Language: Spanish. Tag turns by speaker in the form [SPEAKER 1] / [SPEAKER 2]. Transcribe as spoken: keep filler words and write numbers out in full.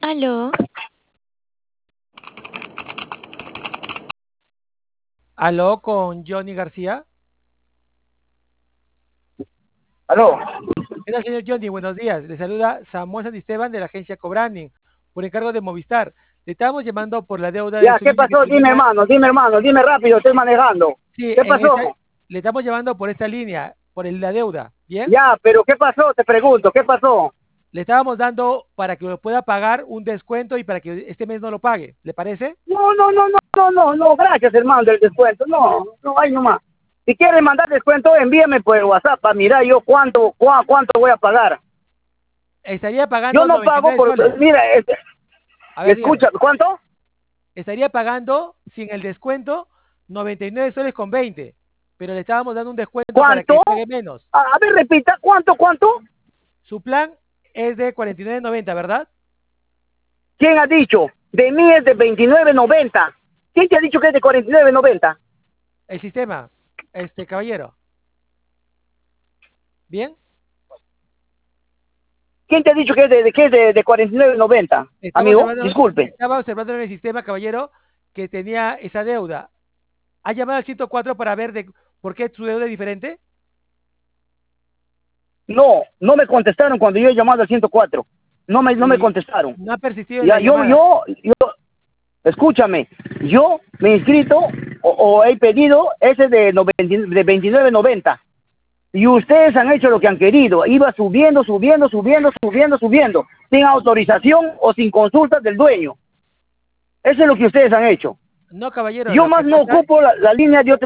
[SPEAKER 1] Aló.
[SPEAKER 2] Aló, con Johnny García.
[SPEAKER 3] Aló.
[SPEAKER 2] ¿Qué tal, señor Johnny? Buenos días. Le saluda Samuel Santisteban de la agencia Cobranding, por encargo de Movistar. Le estábamos llamando por la deuda de
[SPEAKER 3] Ya,
[SPEAKER 2] su
[SPEAKER 3] ¿qué
[SPEAKER 2] línea que
[SPEAKER 3] pasó? Dime,
[SPEAKER 2] tenía.
[SPEAKER 3] hermano, dime, hermano, dime rápido, estoy manejando.
[SPEAKER 2] Sí,
[SPEAKER 3] ¿Qué
[SPEAKER 2] en
[SPEAKER 3] pasó?
[SPEAKER 2] esta, le estamos llamando por esta línea, por el- la deuda. ¿Bien?
[SPEAKER 3] Ya, pero ¿qué pasó? Te pregunto, ¿qué pasó?
[SPEAKER 2] Le estábamos dando para que lo pueda pagar un descuento y para que este mes no lo pague. ¿Le parece?
[SPEAKER 3] No, no, no, no, no, no, no, gracias, hermano, del descuento. No, no, hay nomás. Si quieres mandar descuento, envíame por WhatsApp para mirar yo cuánto, cua- cuánto voy a pagar.
[SPEAKER 2] Estaría
[SPEAKER 3] Yo
[SPEAKER 2] pagando
[SPEAKER 3] no pago
[SPEAKER 2] noventa y nueve
[SPEAKER 3] por,
[SPEAKER 2] soles.
[SPEAKER 3] mira, este,
[SPEAKER 2] A ver, dígame.
[SPEAKER 3] escucha, ¿cuánto?
[SPEAKER 2] Estaría pagando sin el descuento noventa y nueve soles con veinte, pero le estábamos dando un descuento para que
[SPEAKER 3] ¿Cuánto?
[SPEAKER 2] pague menos.
[SPEAKER 3] A, a ver, repita, ¿cuánto, cuánto?
[SPEAKER 2] Su plan es de cuarenta y nueve noventa, ¿verdad?
[SPEAKER 3] ¿Quién ha dicho? De mí es de veintinueve noventa. ¿Quién te ha dicho que es de cuarenta y nueve noventa?
[SPEAKER 2] El sistema, este caballero. ¿Bien?
[SPEAKER 3] ¿Quién te ha dicho que es de, de, que es de, de cuarenta y nueve noventa?
[SPEAKER 2] Estaba
[SPEAKER 3] Amigo,
[SPEAKER 2] observando,
[SPEAKER 3] disculpe.
[SPEAKER 2] estaba observando en el sistema, caballero, que tenía esa deuda. ¿Ha llamado al ciento cuatro para ver de por qué su deuda es diferente?
[SPEAKER 3] No, no me contestaron cuando yo he llamado al ciento cuatro. No me, no me
[SPEAKER 2] Y
[SPEAKER 3] contestaron.
[SPEAKER 2] no ha persistido en
[SPEAKER 3] Ya,
[SPEAKER 2] la
[SPEAKER 3] yo,
[SPEAKER 2] llamada.
[SPEAKER 3] yo, yo, escúchame, yo me he inscrito o, o he pedido ese de, noventa de veintinueve noventa. Y ustedes han hecho lo que han querido. Iba subiendo, subiendo, subiendo, subiendo, subiendo. Sin autorización o sin consultas del dueño. Eso es lo que ustedes han hecho.
[SPEAKER 2] No, caballero,
[SPEAKER 3] Yo
[SPEAKER 2] lo que
[SPEAKER 3] más no
[SPEAKER 2] pasa.
[SPEAKER 3] ocupo la, la línea de